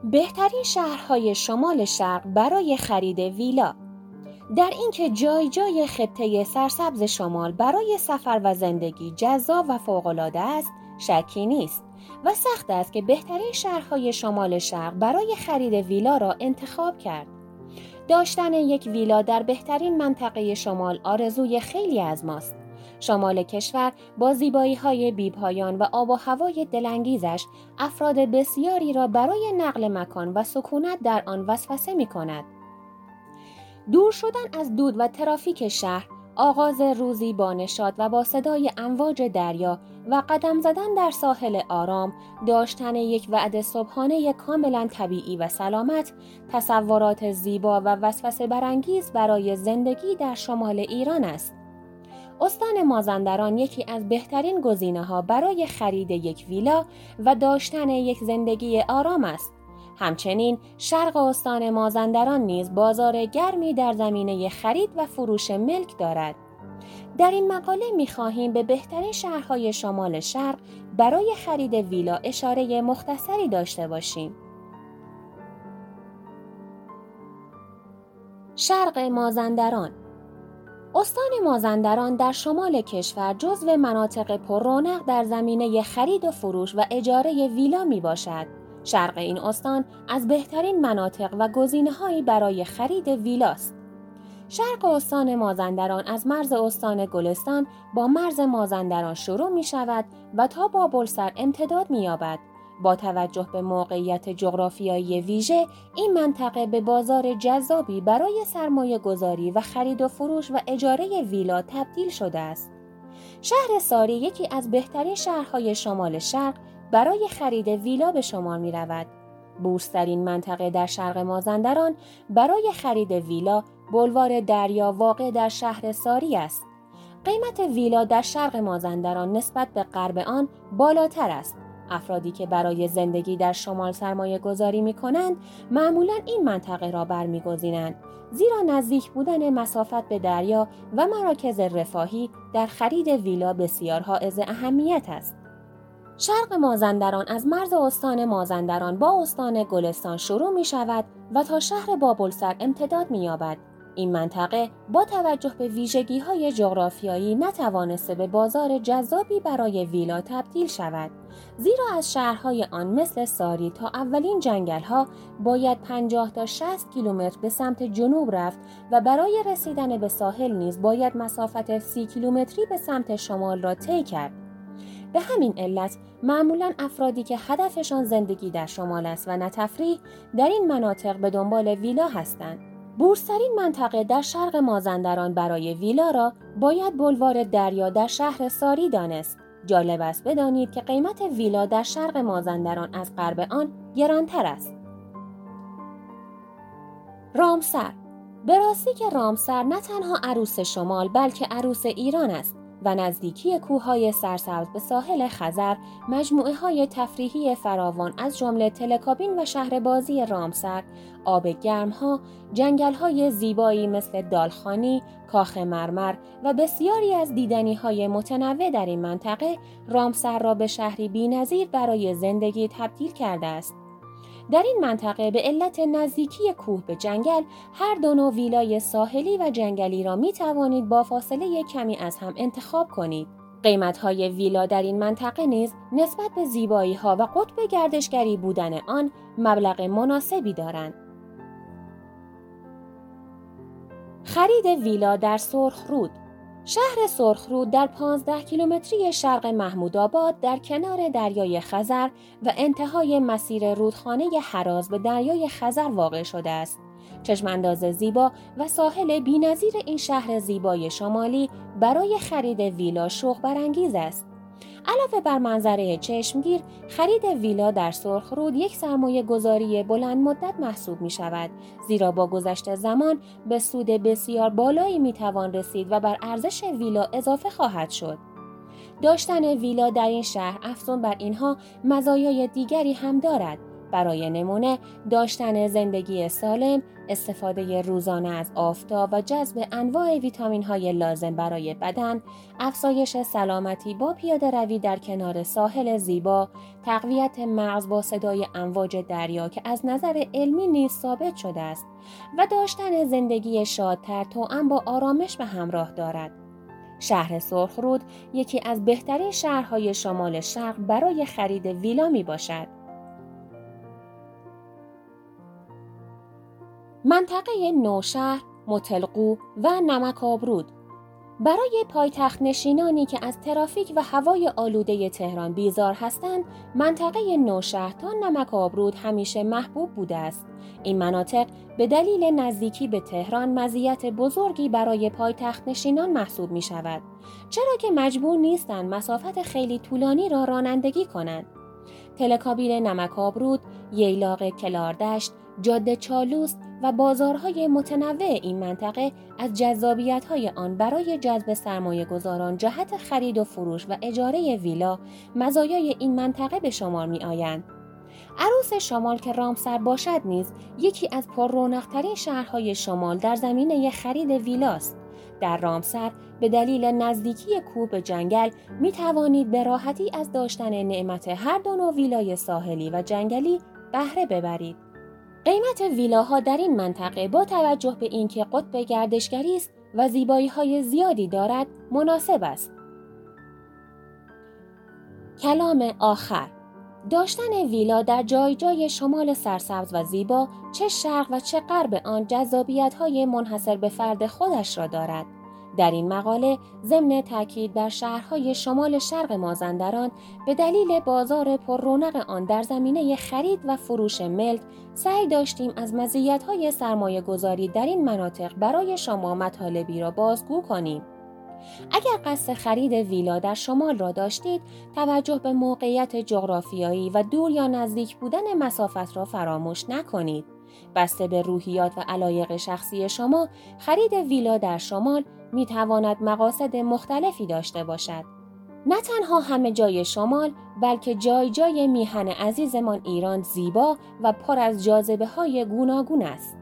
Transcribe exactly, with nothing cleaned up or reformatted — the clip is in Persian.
بهترین شهرهای شمال شرق برای خرید ویلا. در اینکه جای جای خطه سرسبز شمال برای سفر و زندگی جذاب و فوق‌العاده است، شکی نیست و سخت است که بهترین شهرهای شمال شرق برای خرید ویلا را انتخاب کرد. داشتن یک ویلا در بهترین منطقه شمال آرزوی خیلی از ماست. شمال کشور با زیبایی‌های بی‌پایان و آب و هوای دلانگیزش افراد بسیاری را برای نقل مکان و سکونت در آن وسوسه می‌کند. دور شدن از دود و ترافیک شهر، آغاز روزی با نشاط و با صدای امواج دریا و قدم زدن در ساحل آرام، داشتن یک وعده صبحانه کاملا طبیعی و سلامت، تصورات زیبا و وسوسه برانگیز برای زندگی در شمال ایران است. استان مازندران یکی از بهترین گزینه‌ها برای خرید یک ویلا و داشتن یک زندگی آرام است. همچنین شرق استان مازندران نیز بازار گرمی در زمینه خرید و فروش ملک دارد. در این مقاله می‌خواهیم به بهترین شهرهای شمال شرق برای خرید ویلا اشاره مختصری داشته باشیم. شرق مازندران. استان مازندران در شمال کشور جزو مناطق پر رونق در زمینه خرید و فروش و اجاره ویلا می باشد. شرق این استان از بهترین مناطق و گزینه‌هایی برای خرید ویلاست. شرق استان مازندران از مرز استان گلستان با مرز مازندران شروع می شود و تا بابلسر امتداد می یابد. با توجه به موقعیت جغرافیایی ویژه، این منطقه به بازار جذابی برای سرمایه گذاری و خرید و فروش و اجاره ویلا تبدیل شده است. شهر ساری یکی از بهترین شهرهای شمال شرق برای خرید ویلا به شمار می رود. بورسترین منطقه در شرق مازندران برای خرید ویلا بولوار دریا واقع در شهر ساری است. قیمت ویلا در شرق مازندران نسبت به غرب آن بالاتر است. افرادی که برای زندگی در شمال سرمایه گذاری می کنند معمولاً این منطقه را برمی‌گزینند، زیرا نزدیک بودن مسافت به دریا و مراکز رفاهی در خرید ویلا بسیار حائز اهمیت است. شرق مازندران از مرز استان مازندران با استان گلستان شروع می شود و تا شهر بابلسر امتداد می یابد. این منطقه با توجه به ویژگی‌های جغرافیایی نتوانسته به بازار جذابی برای ویلا تبدیل شود، زیرا از شهرهای آن مثل ساری تا اولین جنگل‌ها باید پنجاه تا شصت کیلومتر به سمت جنوب رفت و برای رسیدن به ساحل نیز باید مسافت سی کیلومتری به سمت شمال را طی کرد. به همین علت معمولاً افرادی که هدفشان زندگی در شمال است و نه تفریح در این مناطق به دنبال ویلا هستند. بورسترین منطقه در شرق مازندران برای ویلا را باید بولوار دریا در شهر ساری دانست. جالب است بدانید که قیمت ویلا در شرق مازندران از غرب آن گرانتر است. رامسر. به راستی که رامسر نه تنها عروس شمال بلکه عروس ایران است و نزدیکی کوههای سرسبز به ساحل خزر، مجموعه‌های تفریحی فراوان از جمله تلکابین و شهر بازی رامسر، آب گرم‌ها، جنگل‌های زیبایی مثل دالخانی، کاخ مرمر و بسیاری از دیدنی‌های متنوع در این منطقه رامسر را به شهری بی‌نظیر برای زندگی تبدیل کرده است. در این منطقه به علت نزدیکی کوه به جنگل، هر دو نوع ویلای ساحلی و جنگلی را می توانید با فاصله کمی از هم انتخاب کنید. قیمت‌های ویلا در این منطقه نیز نسبت به زیبایی‌ها و قطب گردشگری بودن آن مبلغ مناسبی دارند. خرید ویلا در سرخرود. شهر سرخرود در پانزده کیلومتری شرق محمودآباد در کنار دریای خزر و انتهای مسیر رودخانه هراز به دریای خزر واقع شده است. چشمانداز زیبا و ساحل بی‌نظیر این شهر زیبای شمالی برای خرید ویلا شوق برانگیز است. علاوه بر منظره چشمگیر، خرید ویلا در سرخرود یک سرمایه گذاری بلند مدت محسوب می شود، زیرا با گذشت زمان به سود بسیار بالایی می توان رسید و بر ارزش ویلا اضافه خواهد شد. داشتن ویلا در این شهر افزون بر اینها مزایای دیگری هم دارد. برای نمونه داشتن زندگی سالم، استفاده روزانه از آفتاب و جذب انواع ویتامین‌های لازم برای بدن، افزایش سلامتی با پیاده روی در کنار ساحل زیبا، تقویت مغز با صدای امواج دریا که از نظر علمی نیز ثابت شده است و داشتن زندگی شادتر توأم با آرامش به همراه دارد. شهر سرخرود یکی از بهترین شهرهای شمال شرق برای خرید ویلا می باشد. منطقه نوشهر، متلقو و نمک‌آبرود برای پایتخت نشینانی که از ترافیک و هوای آلوده تهران بیزار هستند، منطقه نوشهر تا نمک‌آبرود همیشه محبوب بوده است. این مناطق به دلیل نزدیکی به تهران مزیت بزرگی برای پایتخت نشینان محسوب می شود، چرا که مجبور نیستند مسافت خیلی طولانی را رانندگی کنند. تلکابین نمک‌آبرود، ییلاق کلاردشت، جاده چالوس و بازارهای متنوع این منطقه از جذابیت‌های آن برای جذب سرمایه‌گذاران جهت خرید و فروش و اجاره ویلا مزایای این منطقه به شمار می‌آیند. عروس شمال که رامسر باشد نیز یکی از پررونق‌ترین شهرهای شمال در زمینه خرید ویلاست. در رامسر به دلیل نزدیکی کوه به جنگل می توانید به راحتی از داشتن نعمت هر دو نوع ویلای ساحلی و جنگلی بهره ببرید. قیمت ویلاها در این منطقه با توجه به اینکه قطب گردشگری است و زیبایی‌های زیادی دارد مناسب است. کلام آخر: داشتن ویلا در جای جای شمال سرسبز و زیبا، چه شرق و چه غرب آن، جذابیت‌های منحصر به فرد خودش را دارد. در این مقاله ضمن تاکید بر شهرهای شمال شرق مازندران به دلیل بازار پر رونق آن در زمینه خرید و فروش ملک سعی داشتیم از مزیت‌های سرمایه‌گذاری در این مناطق برای شما مطالبی را بازگو کنیم. اگر قصد خرید ویلا در شمال را داشتید، توجه به موقعیت جغرافیایی و دور یا نزدیک بودن مسافت را فراموش نکنید. بسته به روحیات و علایق شخصی شما، خرید ویلا در شمال می تواند مقاصد مختلفی داشته باشد. نه تنها همه جای شمال، بلکه جای جای میهن عزیزمان ایران زیبا و پر از جاذبه های گوناگون است.